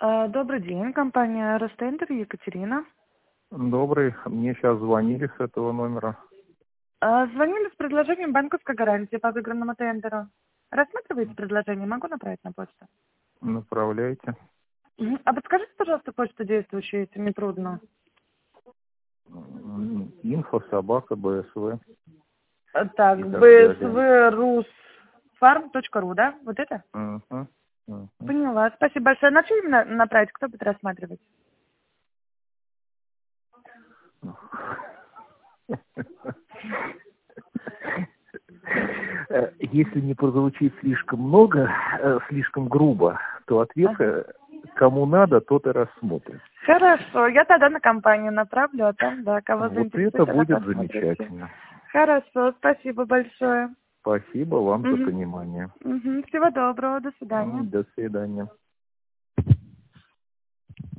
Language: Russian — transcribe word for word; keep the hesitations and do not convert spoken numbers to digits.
А, Добрый день, компания Ростендер, Екатерина. Добрый. Мне сейчас звонили с этого номера. А, Звонили с предложением банковской гарантии по выигранному тендеру. Рассматриваете предложение? Могу направить на почту? Направляйте. Мгм. А подскажите, пожалуйста, почту действующую, если не трудно. М, Инфо, собака, БСВ А, Так, и так бэ эс далее. вэ русфарм точка ру, да? Вот это? Мгм, мгм. Поняла. Спасибо большое. На что именно направить? Кто будет рассматривать? Э, Если не прозвучит слишком много, э, слишком грубо, то ответ Ага. э, кому надо, тот и рассмотрит. Хорошо, я тогда на компанию направлю, а там, да, кого Вот это заинтересует, она будет посмотрите. замечательно. Хорошо, спасибо большое. Спасибо вам за Мгм. понимание. Мгм. Всего доброго, до свидания. М, До свидания.